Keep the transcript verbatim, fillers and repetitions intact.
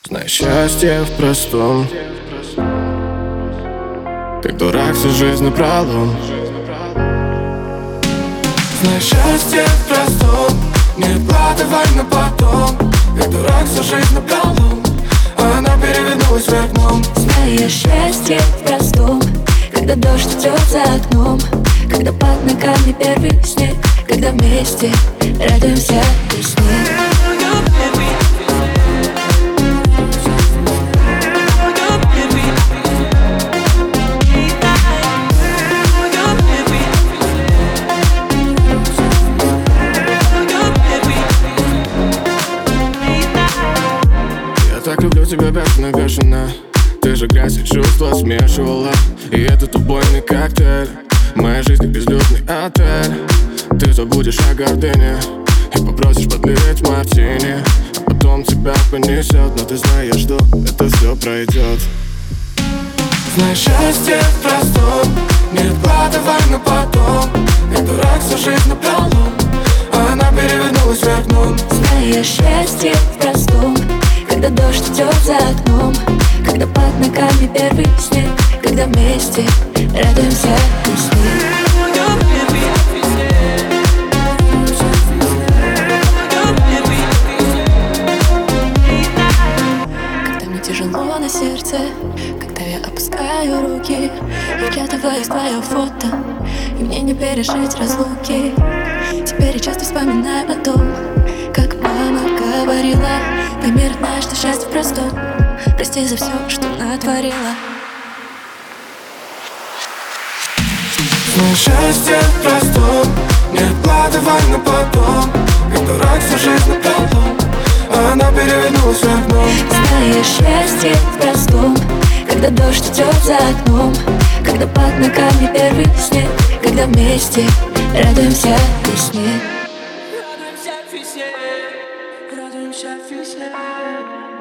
Знай счастье в простом, как дурак всю жизнь напролом. Знай счастье в простом, не откладывай на потом, как дурак всю жизнь напролом, а она перевернулась вверх дном. Знаю счастье в простом, когда дождь идет за окном, когда под ногами первый снег, когда вместе радуемся весне. Я так люблю тебя бешено-бешено. Ты же грязь и чувства смешивала, и этот убойный коктейль в моей жизни безлюдный отель. Ты забудешь о гордыне и попросишь подлить мартини, а потом тебя понесет, но ты знаешь, что это все пройдет. Знай счастье в простом, не откладывай на потом, как дурак всю жизнь напролом, а она перевернулась вверх дном. Знаю счастье в простом, когда дождь идет за окном, когда под ногами первый снег, когда вместе радуемся весне. Когда мне тяжело на сердце, когда я опускаю руки, я вглядываюсь в твое фото, и мне не пережить разлуки. Теперь я часто вспоминаю о том, как мама говорила: пойми, родная, что счастье в простом, прости за все, что натворила. Знай счастье в простом, не откладывай на потом, как дурак всю жизнь напролом, а она перевернулась вверх дном. Знаю счастье в простом, когда дождь идет за окном, когда под ногами первый снег, когда вместе радуемся весне. Радуемся весне, радуемся весне.